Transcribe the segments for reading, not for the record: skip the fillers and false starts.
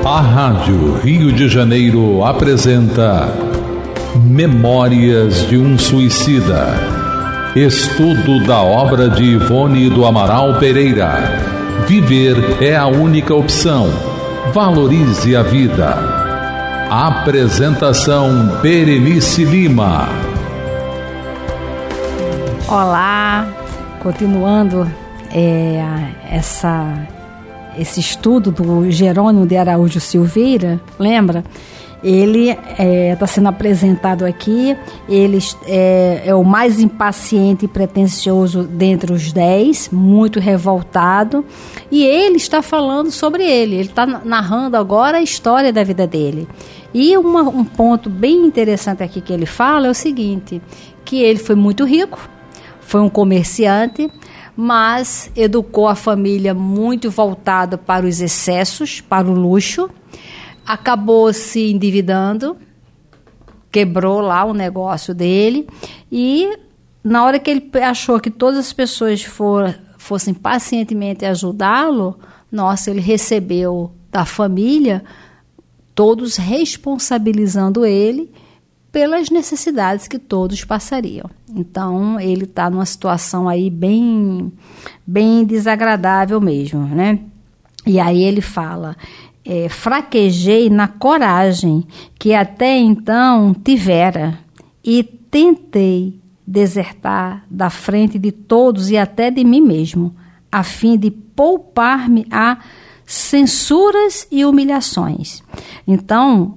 A Rádio Rio de Janeiro apresenta Memórias de um Suicida. Estudo da obra de Ivone do Amaral Pereira. Viver é a única opção. Valorize a vida. Apresentação Berenice Lima. Olá, continuando esse estudo do Jerônimo de Araújo Silveira, lembra? Ele está sendo apresentado aqui, ele é o mais impaciente e pretensioso dentre os 10, muito revoltado, e ele está falando sobre ele está narrando agora a história da vida dele. E um ponto bem interessante aqui que ele fala é o seguinte, que ele foi muito rico, foi um comerciante, mas educou a família muito voltada para os excessos, para o luxo, acabou se endividando, quebrou lá o negócio dele, e na hora que ele achou que todas as pessoas fossem pacientemente ajudá-lo, ele recebeu da família, todos responsabilizando ele pelas necessidades que todos passariam. Então, ele está numa situação aí bem desagradável mesmo, né? E aí ele fala, fraquejei na coragem que até então tivera e tentei desertar da frente de todos e até de mim mesmo, a fim de poupar-me a censuras e humilhações. Então,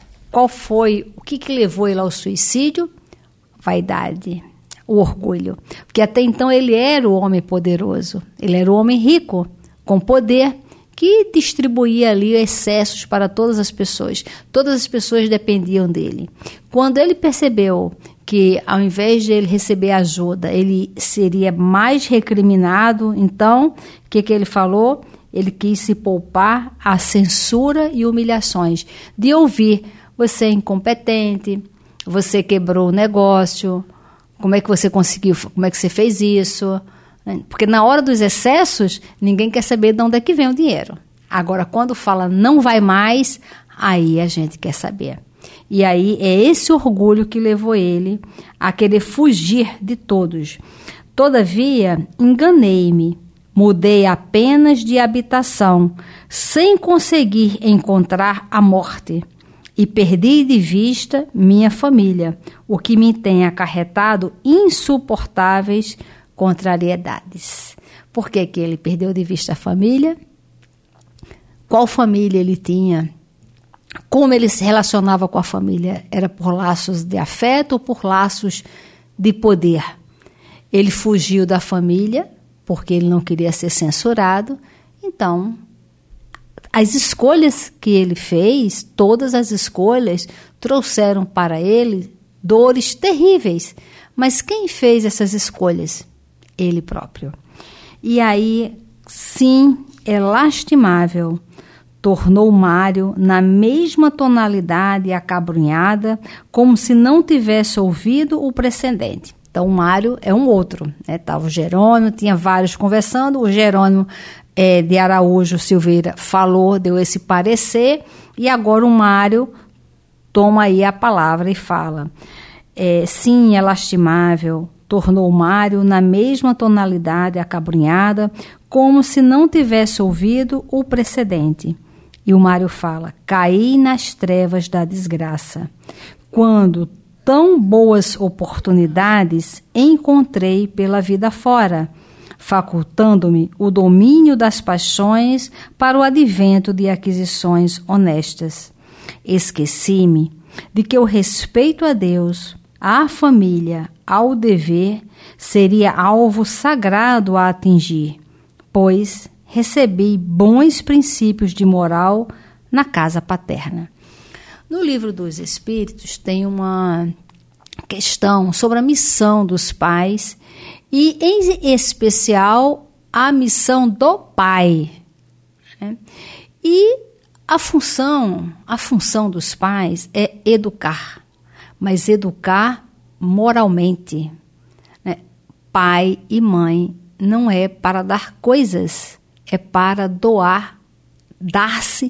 o que levou ele ao suicídio? Vaidade, o orgulho. Porque até então ele era o homem poderoso, ele era o homem rico, com poder, que distribuía ali excessos para todas as pessoas dependiam dele. Quando ele percebeu que ao invés de ele receber ajuda, ele seria mais recriminado, então, o que ele falou? Ele quis se poupar a censura e humilhações, de ouvir, você é incompetente, você quebrou o negócio, como é que você conseguiu, como é que você fez isso? Porque na hora dos excessos, ninguém quer saber de onde é que vem o dinheiro. Agora, quando fala não vai mais, aí a gente quer saber. E aí é esse orgulho que levou ele a querer fugir de todos. Todavia, enganei-me, mudei apenas de habitação, sem conseguir encontrar a morte. E perdi de vista minha família, o que me tem acarretado insuportáveis contrariedades. Por que ele perdeu de vista a família? Qual família ele tinha? Como ele se relacionava com a família? Era por laços de afeto ou por laços de poder? Ele fugiu da família porque ele não queria ser censurado. Então, as escolhas que ele fez, todas as escolhas, trouxeram para ele dores terríveis. Mas quem fez essas escolhas? Ele próprio. E aí, sim, é lastimável. Tornou Mário na mesma tonalidade acabrunhada, como se não tivesse ouvido o precedente. Então, o Mário é um outro. Estava o Jerônimo, tinha vários conversando. O Jerônimo de Araújo Silveira falou, deu esse parecer, e agora o Mário toma aí a palavra e fala. Sim, é lastimável. Tornou Mário na mesma tonalidade acabrunhada, como se não tivesse ouvido o precedente. E o Mário fala, caí nas trevas da desgraça, quando tão boas oportunidades encontrei pela vida fora, facultando-me o domínio das paixões para o advento de aquisições honestas. Esqueci-me de que o respeito a Deus, à família, ao dever, seria alvo sagrado a atingir, pois recebi bons princípios de moral na casa paterna. No Livro dos Espíritos tem uma questão sobre a missão dos pais e, em especial, a missão do pai. E a função dos pais é educar, mas educar moralmente. Pai e mãe não é para dar coisas, é para doar, dar-se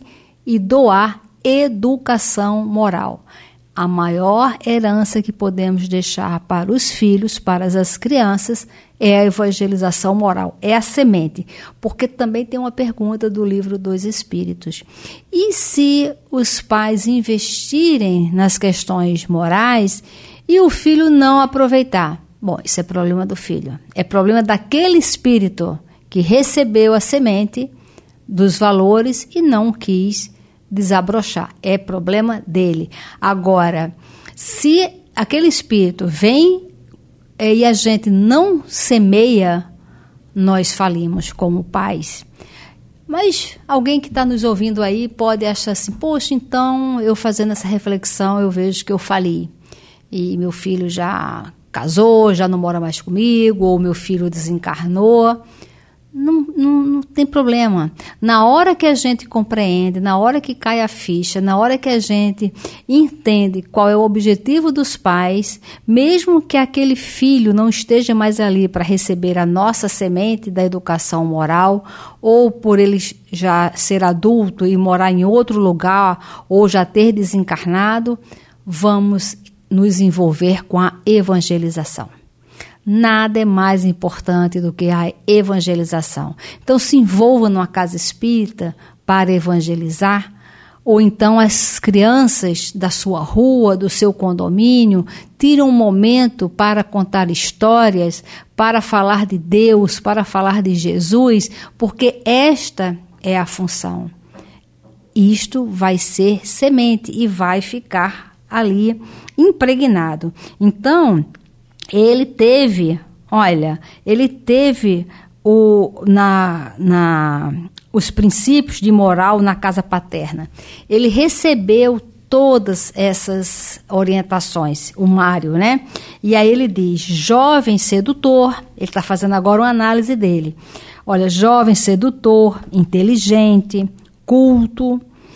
e doar educação moral. A maior herança que podemos deixar para os filhos, para as crianças, é a evangelização moral, é a semente. Porque também tem uma pergunta do Livro dos Espíritos. E se os pais investirem nas questões morais e o filho não aproveitar? Bom, isso é problema do filho. É problema daquele espírito que recebeu a semente dos valores e não quis desabrochar. É problema dele. Agora, se aquele espírito vem e a gente não semeia, nós falimos como pais. Mas alguém que está nos ouvindo aí pode achar assim, poxa, então eu fazendo essa reflexão, eu vejo que eu fali. E meu filho já casou, já não mora mais comigo, ou meu filho desencarnou. Não tem problema. Na hora que a gente compreende, na hora que cai a ficha, na hora que a gente entende qual é o objetivo dos pais, mesmo que aquele filho não esteja mais ali para receber a nossa semente da educação moral, ou por ele já ser adulto e morar em outro lugar, ou já ter desencarnado, vamos nos envolver com a evangelização. Nada é mais importante do que a evangelização. Então, se envolva numa casa espírita para evangelizar, ou então as crianças da sua rua, do seu condomínio, tiram um momento para contar histórias, para falar de Deus, para falar de Jesus, porque esta é a função. Isto vai ser semente e vai ficar ali impregnado. Então, ele teve os princípios de moral na casa paterna. Ele recebeu todas essas orientações, o Mário, né? E aí ele diz, jovem sedutor, ele está fazendo agora uma análise dele. Olha, jovem sedutor, inteligente, culto,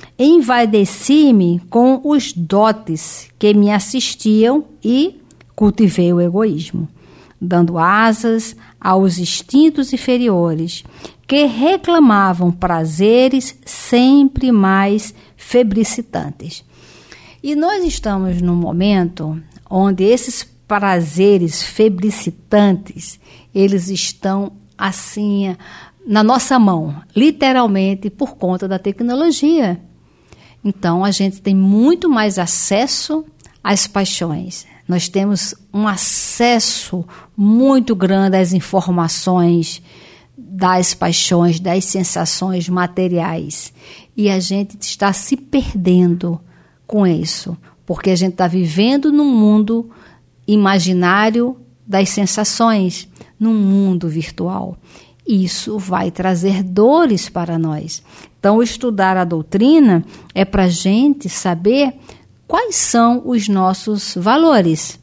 envaideci-me com os dotes que me assistiam e cultivei o egoísmo, dando asas aos instintos inferiores, que reclamavam prazeres sempre mais febricitantes. E nós estamos num momento onde esses prazeres febricitantes, eles estão assim na nossa mão, literalmente por conta da tecnologia. Então, a gente tem muito mais acesso às paixões. Nós temos um acesso muito grande às informações das paixões, das sensações materiais. E a gente está se perdendo com isso, porque a gente está vivendo num mundo imaginário das sensações, num mundo virtual. Isso vai trazer dores para nós. Então, estudar a doutrina é para a gente saber quais são os nossos valores.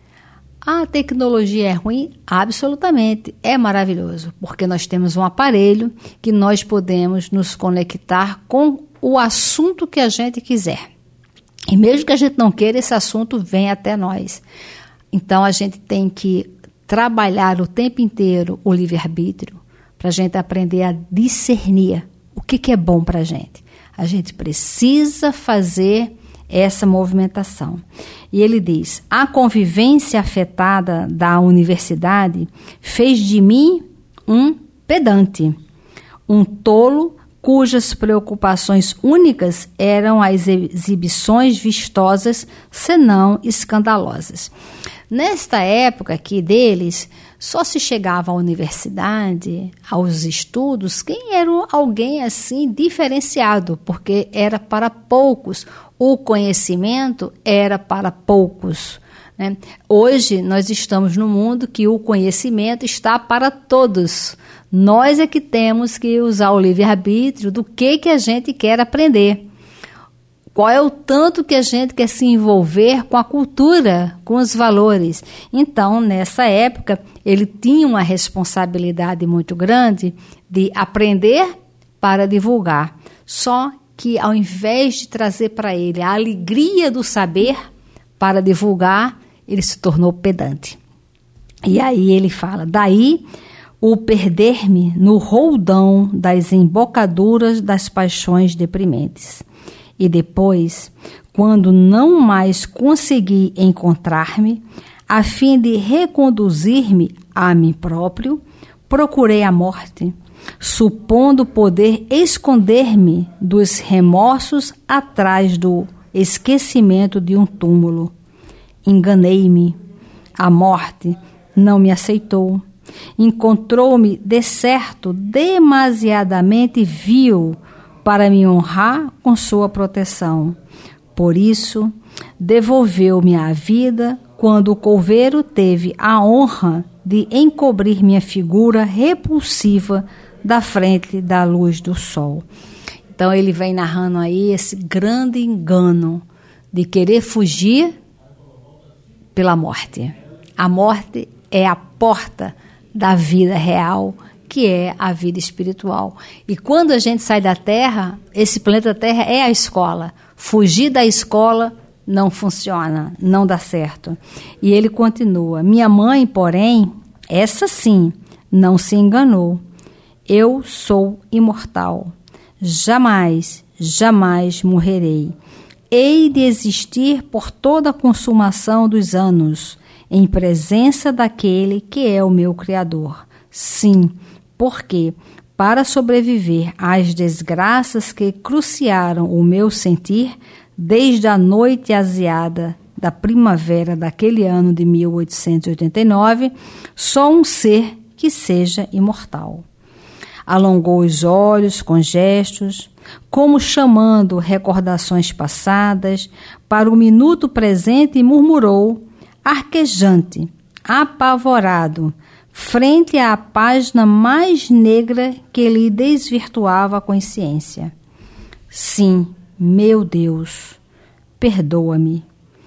A tecnologia é ruim? Absolutamente. É maravilhoso, porque nós temos um aparelho que nós podemos nos conectar com o assunto que a gente quiser. E mesmo que a gente não queira, esse assunto vem até nós. Então, a gente tem que trabalhar o tempo inteiro o livre-arbítrio para a gente aprender a discernir o que é bom para a gente. A gente precisa fazer essa movimentação. E ele diz, a convivência afetada da universidade fez de mim um pedante, um tolo cujas preocupações únicas eram as exibições vistosas, senão escandalosas. Nesta época aqui deles, só se chegava à universidade, aos estudos, quem era alguém assim diferenciado, porque era para poucos. O conhecimento era para poucos, né? Hoje nós estamos num mundo que o conhecimento está para todos. Nós é que temos que usar o livre-arbítrio do que a gente quer aprender. Qual é o tanto que a gente quer se envolver com a cultura, com os valores. Então, nessa época, ele tinha uma responsabilidade muito grande de aprender para divulgar. Só que, ao invés de trazer para ele a alegria do saber para divulgar, ele se tornou pedante. E aí ele fala, daí o perder-me no roldão das embocaduras das paixões deprimentes. E depois, quando não mais consegui encontrar-me, a fim de reconduzir-me a mim próprio, procurei a morte, supondo poder esconder-me dos remorsos atrás do esquecimento de um túmulo. Enganei-me. A morte não me aceitou. Encontrou-me, de certo, demasiadamente vil para me honrar com sua proteção. Por isso, devolveu-me a vida quando o coveiro teve a honra de encobrir minha figura repulsiva da frente da luz do sol. Então ele vem narrando aí esse grande engano de querer fugir pela morte. A morte é a porta da vida real, que é a vida espiritual. E quando a gente sai da Terra, esse planeta Terra é a escola. Fugir da escola não funciona, não dá certo. E ele continua: minha mãe, porém, essa sim, não se enganou. Eu sou imortal. Jamais, jamais morrerei. Hei de existir por toda a consumação dos anos, em presença daquele que é o meu Criador. Sim, porque, para sobreviver às desgraças que cruciaram o meu sentir, desde a noite aziada da primavera daquele ano de 1889, só um ser que seja imortal. Alongou os olhos com gestos, como chamando recordações passadas para o minuto presente, e murmurou, arquejante, apavorado, frente à página mais negra que lhe desvirtuava a consciência. Sim, meu Deus, perdoa-me,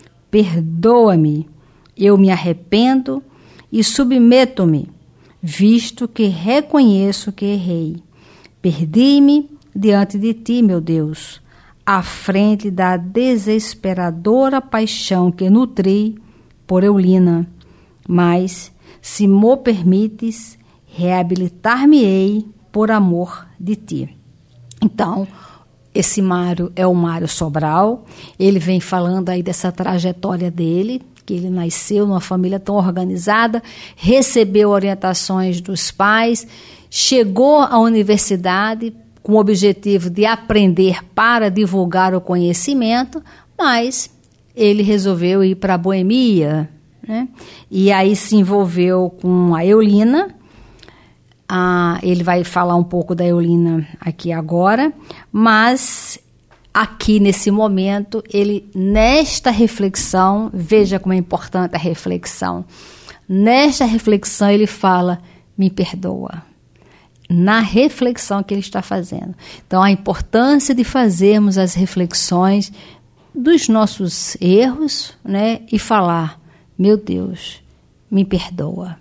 perdoa-me, eu me arrependo e submeto-me, visto que reconheço que errei. Perdi-me diante de ti, meu Deus, à frente da desesperadora paixão que nutri por Eulina, mas, se mo permites, reabilitar-me-ei por amor de ti. Então, esse Mário é o Mário Sobral. Ele vem falando aí dessa trajetória dele, que ele nasceu numa família tão organizada, recebeu orientações dos pais, chegou à universidade com o objetivo de aprender para divulgar o conhecimento, mas ele resolveu ir para a Boemia, né? E aí se envolveu com a Eulina. Ele vai falar um pouco da Eulina aqui agora, mas aqui nesse momento, nesta reflexão, veja como é importante a reflexão, nesta reflexão ele fala, me perdoa, na reflexão que ele está fazendo. Então, a importância de fazermos as reflexões dos nossos erros, né, e falar, meu Deus, me perdoa.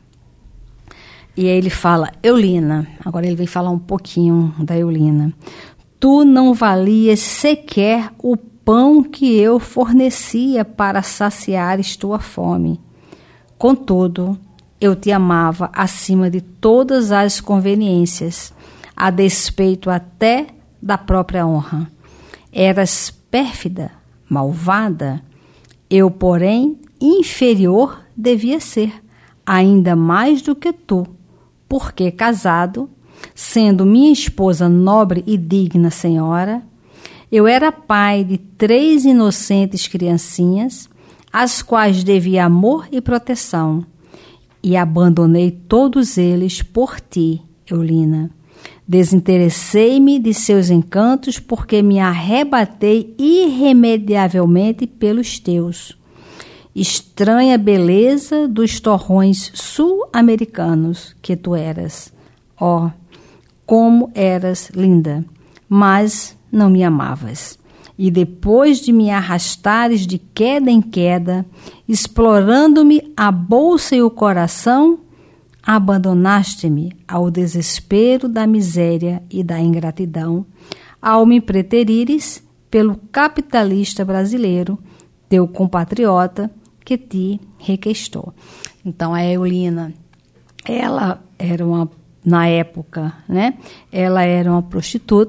E aí ele fala, Eulina, agora ele vem falar um pouquinho da Eulina. Tu não valias sequer o pão que eu fornecia para saciares tua fome. Contudo, eu te amava acima de todas as conveniências, a despeito até da própria honra. Eras pérfida, malvada. Eu, porém, inferior devia ser, ainda mais do que tu, porque casado, sendo minha esposa nobre e digna senhora, eu era pai de 3 inocentes criancinhas, às quais devia amor e proteção, e abandonei todos eles por ti, Eulina. Desinteressei-me de seus encantos, porque me arrebatei irremediavelmente pelos teus. Estranha beleza dos torrões sul-americanos que tu eras. Ó, como eras linda, mas não me amavas. E depois de me arrastares de queda em queda, explorando-me a bolsa e o coração, abandonaste-me ao desespero da miséria e da ingratidão, ao me preterires pelo capitalista brasileiro, teu compatriota, que te requestou. Então, a Eulina, ela era na época, né? Ela era uma prostituta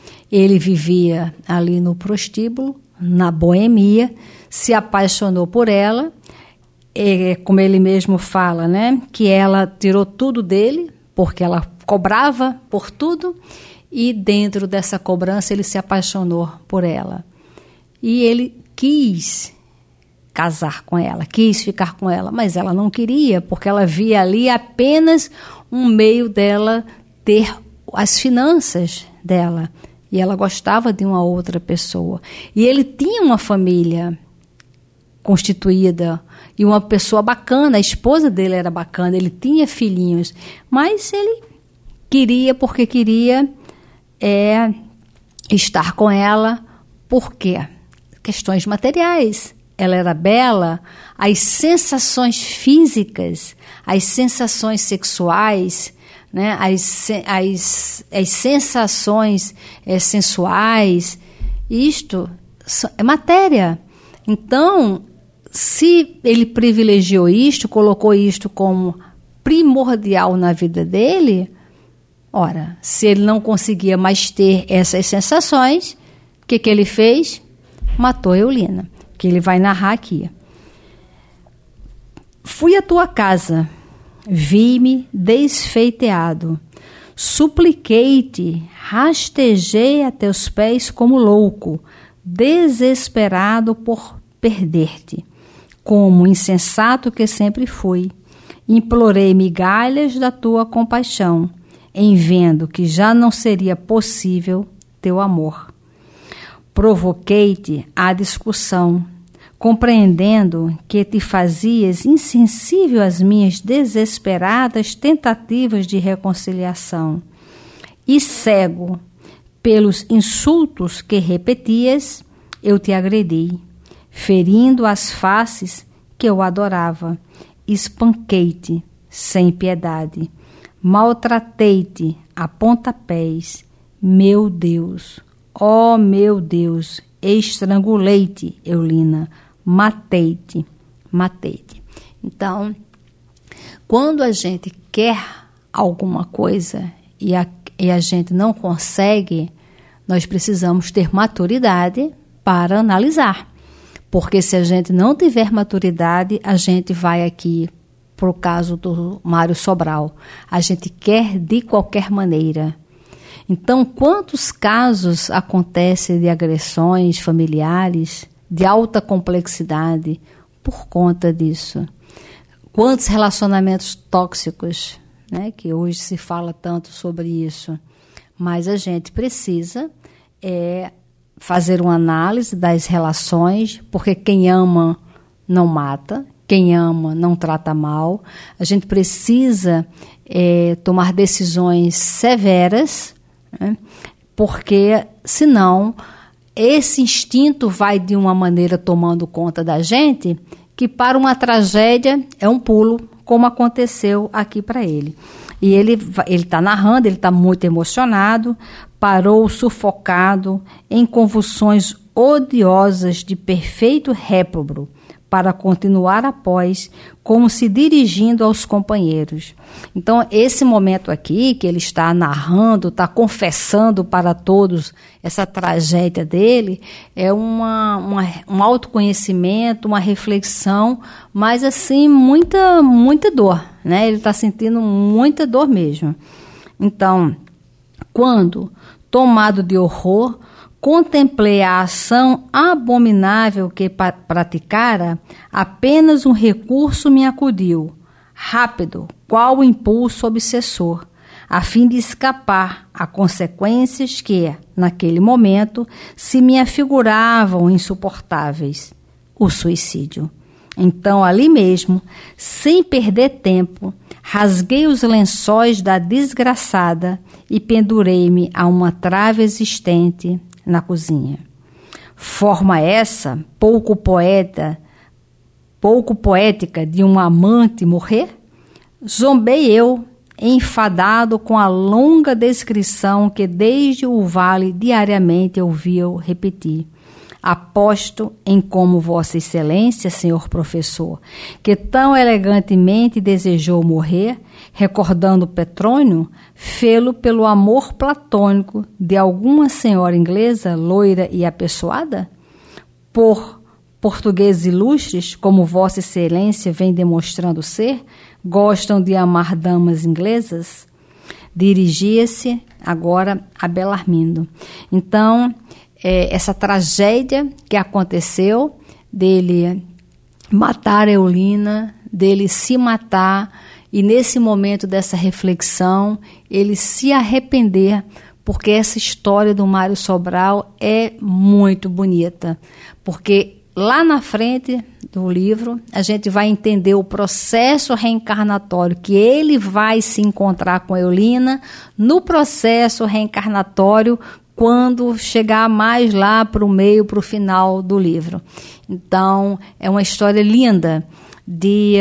Ele vivia ali no prostíbulo, na boemia, se apaixonou por ela, como ele mesmo fala, né, que ela tirou tudo dele, porque ela cobrava por tudo, e dentro dessa cobrança ele se apaixonou por ela. E ele quis casar com ela, quis ficar com ela, mas ela não queria, porque ela via ali apenas um meio dela ter as finanças dela. E ela gostava de uma outra pessoa. E ele tinha uma família constituída e uma pessoa bacana, a esposa dele era bacana, ele tinha filhinhos, mas ele queria porque queria estar com ela. Por quê? Questões materiais. Ela era bela, as sensações físicas, as sensações sexuais, né, as sensações sensuais, isto é matéria. Então, se ele privilegiou isto, colocou isto como primordial na vida dele, ora, se ele não conseguia mais ter essas sensações, o que ele fez? Matou Eulina, que ele vai narrar aqui. Fui à tua casa, vi-me desfeiteado, supliquei-te, rastejei a teus pés como louco, desesperado por perder-te, como insensato que sempre fui. Implorei migalhas da tua compaixão, em vendo que já não seria possível teu amor. Provoquei-te à discussão, compreendendo que te fazias insensível às minhas desesperadas tentativas de reconciliação. E cego pelos insultos que repetias, eu te agredi, ferindo as faces que eu adorava. Espanquei-te sem piedade, maltratei-te a pontapés. Meu Deus, ó meu Deus, estrangulei-te, Eulina, matei-te. Então, quando a gente quer alguma coisa e a gente não consegue, nós precisamos ter maturidade para analisar. Porque se a gente não tiver maturidade, a gente vai aqui, para o caso do Mário Sobral, a gente quer de qualquer maneira. Então, quantos casos acontecem de agressões familiares de alta complexidade por conta disso? Quantos relacionamentos tóxicos, né, que hoje se fala tanto sobre isso? Mas a gente precisa fazer uma análise das relações, porque quem ama não mata, quem ama não trata mal. A gente precisa tomar decisões severas, né? Porque senão esse instinto vai de uma maneira tomando conta da gente, que para uma tragédia é um pulo, como aconteceu aqui para ele. E ele está narrando, ele está muito emocionado, parou sufocado em convulsões odiosas de perfeito réprobo, para continuar após, como se dirigindo aos companheiros. Então, esse momento aqui, que ele está narrando, está confessando para todos essa tragédia dele, é um autoconhecimento, uma reflexão, mas assim, muita dor, né? Ele está sentindo muita dor mesmo. Então, quando, tomado de horror, contemplei a ação abominável que praticara, apenas um recurso me acudiu, rápido, qual o impulso obsessor, a fim de escapar a consequências que, naquele momento, se me afiguravam insuportáveis: o suicídio. Então, ali mesmo, sem perder tempo, rasguei os lençóis da desgraçada e pendurei-me a uma trave existente na cozinha. Forma essa pouco poética de um amante morrer? Zombei eu, enfadado com a longa descrição que desde o vale diariamente ouvia eu repetir. aposto em como Vossa Excelência, senhor professor, que tão elegantemente desejou morrer, recordando Petrônio, fê-lo pelo amor platônico de alguma senhora inglesa, loira e apessoada? Por portugueses ilustres, como Vossa Excelência vem demonstrando ser, gostam de amar damas inglesas? Dirigia-se agora a Belarmindo. Então, essa tragédia que aconteceu, dele matar Eulina, dele se matar, e nesse momento dessa reflexão, ele se arrepender, porque essa história do Mário Sobral é muito bonita, porque lá na frente do livro, a gente vai entender o processo reencarnatório, que ele vai se encontrar com Eulina no processo reencarnatório, quando chegar mais lá para o meio, para o final do livro. Então, é uma história linda de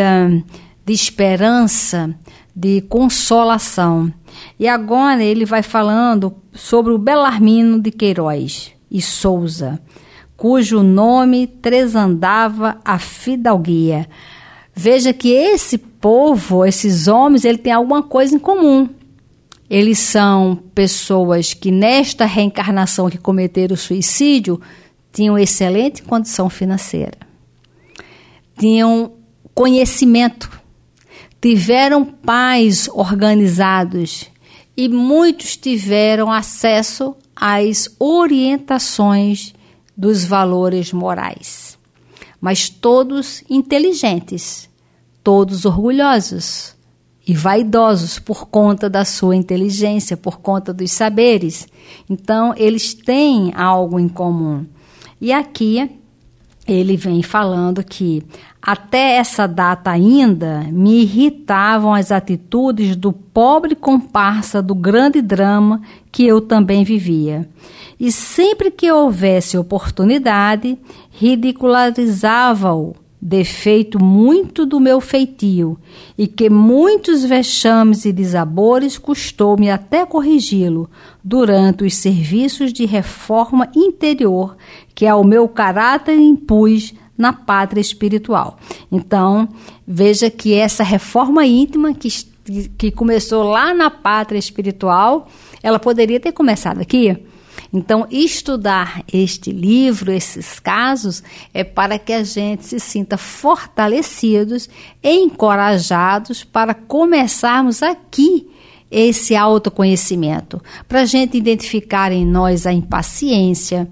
esperança, de consolação. E agora ele vai falando sobre o Belarmino de Queiroz e Souza, cujo nome tresandava a fidalguia. Veja que esse povo, esses homens, ele tem alguma coisa em comum. Eles são pessoas que nesta reencarnação que cometeram suicídio tinham excelente condição financeira, tinham conhecimento, tiveram pais organizados e muitos tiveram acesso às orientações dos valores morais, mas todos inteligentes, todos orgulhosos e vaidosos por conta da sua inteligência, por conta dos saberes. Então, eles têm algo em comum. E aqui ele vem falando que até essa data ainda me irritavam as atitudes do pobre comparsa do grande drama que eu também vivia. E sempre que houvesse oportunidade, ridicularizava-o, defeito muito do meu feitio, e que muitos vexames e desabores custou-me até corrigi-lo durante os serviços de reforma interior que ao meu caráter impus na pátria espiritual. Então, veja que essa reforma íntima que começou lá na pátria espiritual, ela poderia ter começado aqui. Então, estudar este livro, esses casos, é para que a gente se sinta fortalecidos e encorajados para começarmos aqui esse autoconhecimento, para a gente identificar em nós a impaciência,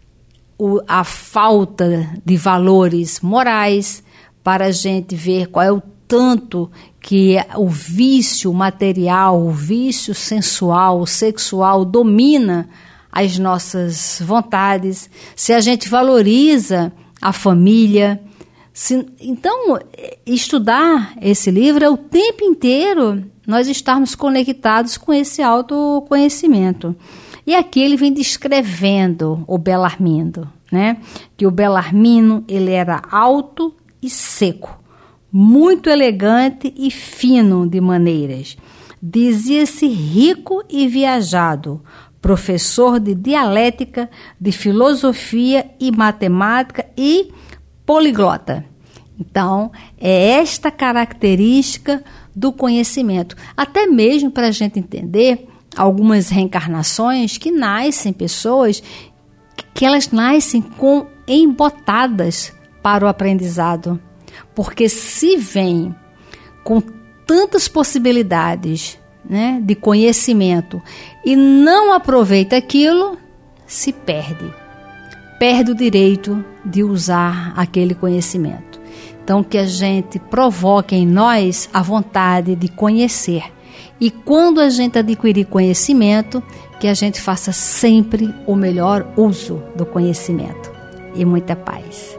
a falta de valores morais, para a gente ver qual é o tanto que o vício material, o vício sensual, sexual domina as nossas vontades, se a gente valoriza a família. Então, estudar esse livro é o tempo inteiro nós estarmos conectados com esse autoconhecimento. E aqui ele vem descrevendo o Belarmindo, né? Que o Belarmino, ele era alto e seco, muito elegante e fino de maneiras. Dizia-se rico e viajado, professor de dialética, de filosofia e matemática e poliglota. Então, é esta característica do conhecimento. Até mesmo para a gente entender algumas reencarnações que nascem pessoas que elas nascem embotadas para o aprendizado. Porque se vem com tantas possibilidades, né, de conhecimento e não aproveita aquilo, se perde. Perde o direito de usar aquele conhecimento. Então, que a gente provoque em nós a vontade de conhecer. E quando a gente adquirir conhecimento, que a gente faça sempre o melhor uso do conhecimento. E muita paz.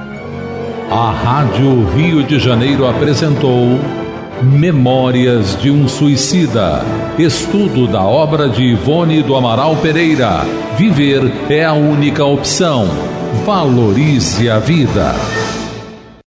A Rádio Rio de Janeiro apresentou Memórias de um Suicida. Estudo da obra de Ivone do Amaral Pereira. Viver é a única opção. Valorize a vida.